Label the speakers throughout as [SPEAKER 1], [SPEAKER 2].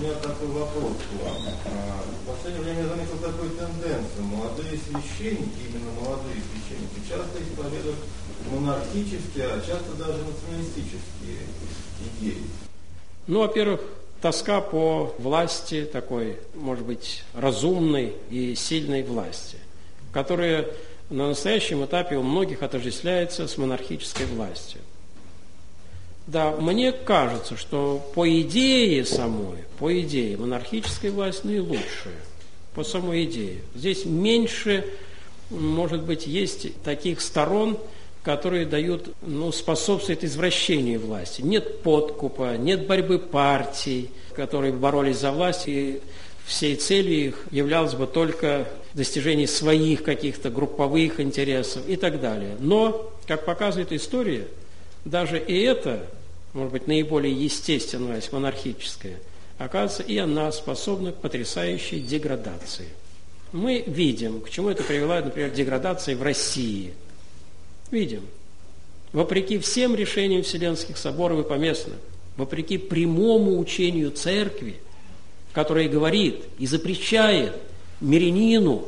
[SPEAKER 1] меня такой вопрос к вам. В последнее время я заметил такую тенденцию. Молодые священники, именно молодые священники, часто исповедуют монархические, а часто даже националистические идеи.
[SPEAKER 2] Ну, во-первых, тоска по власти такой, может быть, разумной и сильной власти, которая на настоящем этапе у многих отождествляется с монархической властью. Да, мне кажется, что по идее монархическая власть наилучшая, по самой идее. Здесь меньше, может быть, есть таких сторон, которые дают, способствуют извращению власти. Нет подкупа, нет борьбы партий, которые боролись за власть, и всей целью их являлось бы только достижение своих каких-то групповых интересов и так далее. Но, как показывает история, даже и это, может быть, наиболее естественная власть, монархическая, оказывается, и она способна к потрясающей деградации. Мы видим, к чему это привело, например, деградации в России. Видим. Вопреки всем решениям Вселенских соборов и поместных, вопреки прямому учению Церкви, которая говорит и запрещает мирянину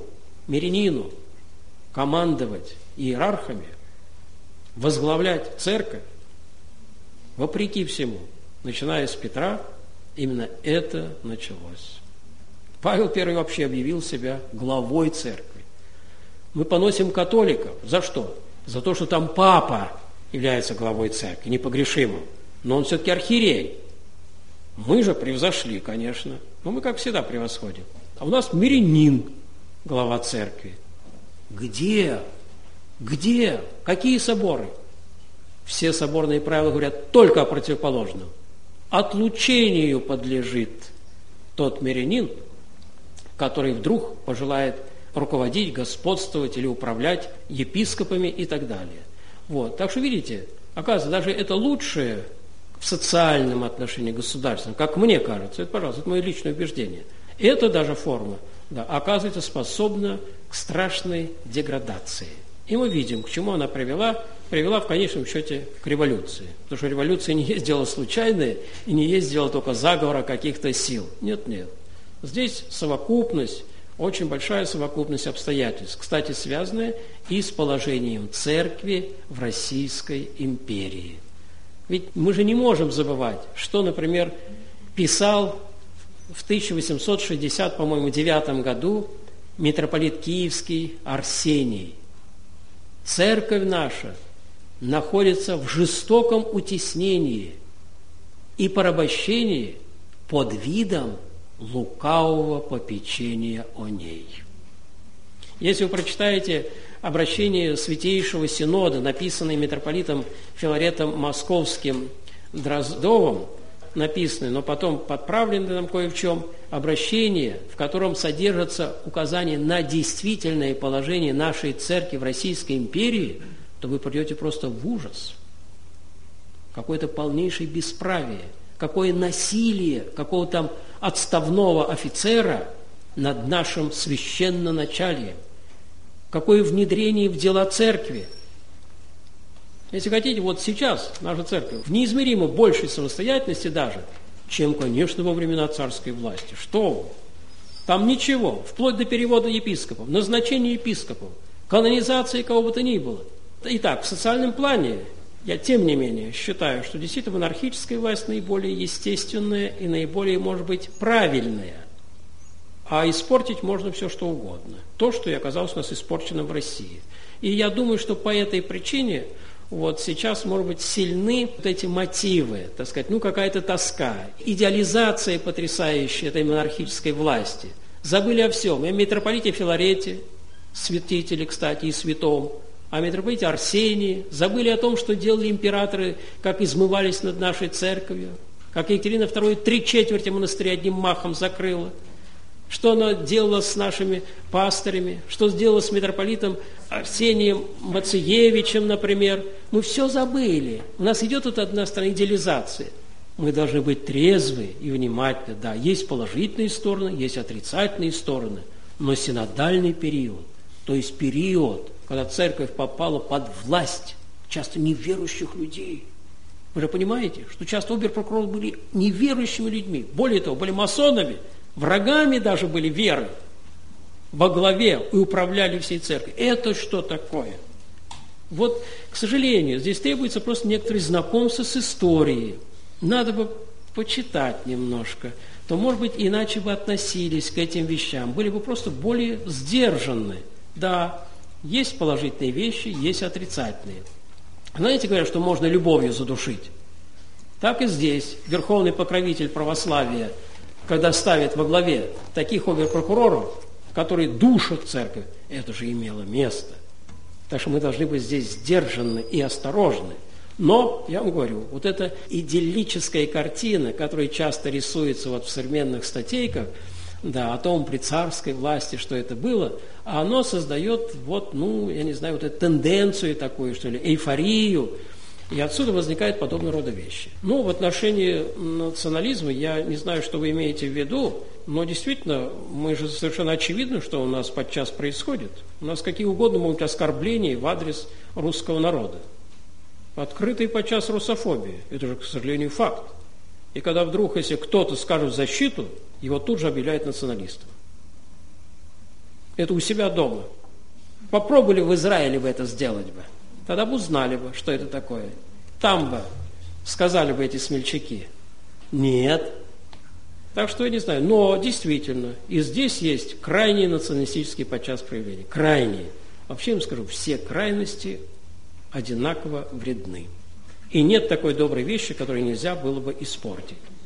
[SPEAKER 2] командовать иерархами, возглавлять Церковь, вопреки всему, начиная с Петра, именно это началось. Павел I вообще объявил себя главой Церкви. Мы поносим католиков. За что? За то, что там папа является главой Церкви, непогрешимым. Но он все-таки архиерей. Мы же превзошли, конечно. Но мы, как всегда, превосходим. А у нас мирянин, глава Церкви. Где? Где? Какие соборы? Все соборные правила говорят только о противоположном. Отлучению подлежит тот мирянин, который вдруг пожелает руководить, господствовать или управлять епископами и так далее. Вот. Так что, видите, оказывается, даже это лучшее в социальном отношении государственном, как мне кажется, это, пожалуйста, это мое личное убеждение, это даже форма, да, оказывается, способна к страшной деградации. И мы видим, к чему она привела в конечном счете к революции. Потому что революция не есть дело случайное и не есть дело только заговора каких-то сил. Нет. Здесь совокупность, очень большая совокупность обстоятельств, кстати, связанная и с положением Церкви в Российской империи. Ведь мы же не можем забывать, что, например, писал в 1869 году митрополит Киевский Арсений. Церковь наша находится в жестоком утеснении и порабощении под видом лукавого попечения о ней. Если вы прочитаете обращение Святейшего Синода, написанное митрополитом Филаретом Московским Дроздовым, написанное, но потом подправленное нам кое в чем, обращение, в котором содержатся указания на действительное положение нашей церкви в Российской империи, то вы придете просто в ужас. Какое-то полнейшее бесправие, какое насилие какого-то там отставного офицера над нашим священноначалием, какое внедрение в дела церкви. Если хотите, вот сейчас наша церковь в неизмеримо большей самостоятельности даже, чем, конечно, во времена царской власти. Что вы? Там ничего, вплоть до перевода епископов, назначения епископов, канонизации кого бы то ни было. Итак, в социальном плане я, тем не менее, считаю, что действительно монархическая власть наиболее естественная и наиболее, может быть, правильная. А испортить можно все, что угодно. То, что и оказалось у нас испорченным в России. И я думаю, что по этой причине вот сейчас, может быть, сильны вот эти мотивы, так сказать, какая-то тоска, идеализация потрясающая этой монархической власти. Забыли о всем. И о митрополите Филарете, святителе, кстати, и святом, о митрополите Арсении, забыли о том, что делали императоры, как измывались над нашей церковью, как Екатерина II 3/4 монастыря одним махом закрыла, что она делала с нашими пастырями, что сделала с митрополитом Арсением Мациевичем, например. Мы все забыли. У нас идет тут одна сторона идеализация. Мы должны быть трезвы и внимательны. Да, есть положительные стороны, есть отрицательные стороны, но синодальный период, то есть период, когда церковь попала под власть часто неверующих людей, Вы же понимаете, что часто обер-прокуроры были неверующими людьми. Более того, были масонами, врагами даже были веры. Во главе и управляли всей церковью. Это что такое? Вот, к сожалению, здесь требуется просто некоторое знакомство с историей. Надо бы почитать немножко, то, может быть, иначе бы относились к этим вещам, были бы просто более сдержанны. Да, есть положительные вещи, есть отрицательные. Знаете, говорят, что можно любовью задушить. Так и здесь верховный покровитель православия, когда ставит во главе таких обер-прокуроров, которые душат церковь, это же имело место. Так что мы должны быть здесь сдержанны и осторожны. Но, я вам говорю, вот эта идиллическая картина, которая часто рисуется вот в современных статейках, да, о том при царской власти, что это было, оно создает вот, я не знаю, вот эту тенденцию такую, что ли, эйфорию, и отсюда возникают подобного рода вещи. В отношении национализма я не знаю, что вы имеете в виду, но действительно, мы же совершенно очевидно, что у нас подчас происходит. У нас какие угодно могут быть оскорбления в адрес русского народа. Открытая подчас русофобия. Это же, к сожалению, факт. И когда вдруг, если кто-то скажет защиту, его тут же объявляют националистом. Это у себя дома. Попробовали в Израиле бы это сделать бы. Тогда бы узнали бы, что это такое. Там бы сказали бы эти смельчаки. Нет. Так что я не знаю. Но действительно, и здесь есть крайние националистические подчас проявления. Крайние. Вообще я вам скажу, все крайности одинаково вредны. И нет такой доброй вещи, которую нельзя было бы испортить.